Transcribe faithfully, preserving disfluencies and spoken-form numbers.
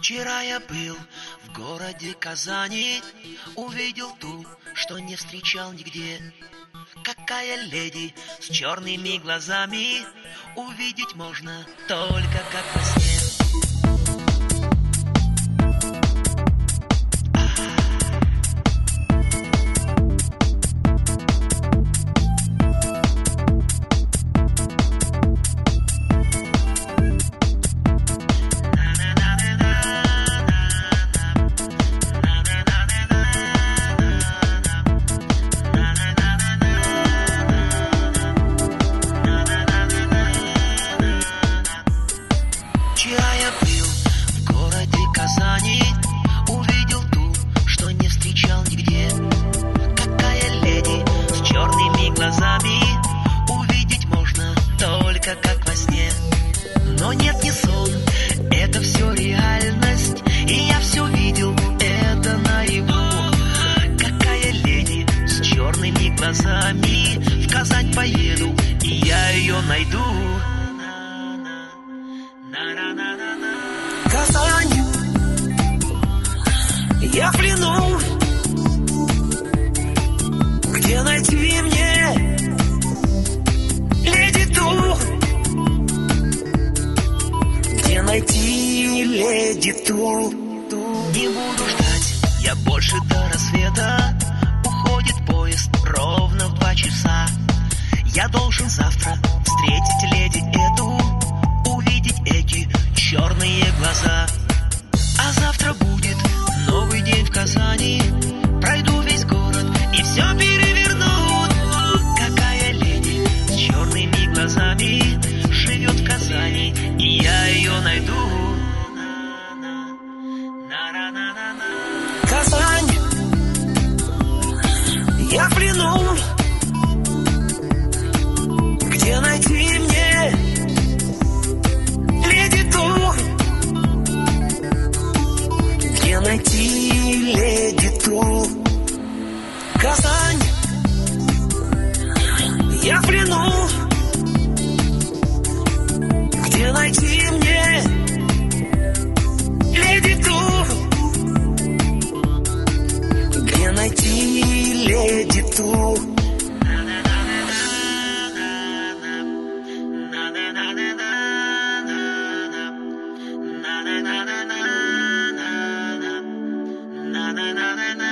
Вчера я был в городе Казани, увидел ту, что не встречал нигде. Какая леди с черными глазами, увидеть можно только как во сне. Вчера я был в городе Казани, увидел ту, что не встречал нигде. Какая леди с черными глазами, увидеть можно только как во сне. Но нет, не сон, это все реальность, и я все видел, это наяву. Какая леди с черными глазами, в Казань поеду, и я ее найду. Казань, я в плену. Где найти мне леди ту? Где найти леди ту? Не буду ждать я больше до рассвета, уходит поезд ровно в два часа. Я должен завтра встретить леди эту, увидеть эти черные глаза. А завтра будет новый день в Казани, пройду весь город и все переверну. Какая леди с черными глазами живет в Казани, и я ее найду. Казань, я в плену. Где найти мне леди ту? Где найти леди ту? Казань, я в плену. Где найти мне леди ту? Где найти леди ту? Na na na na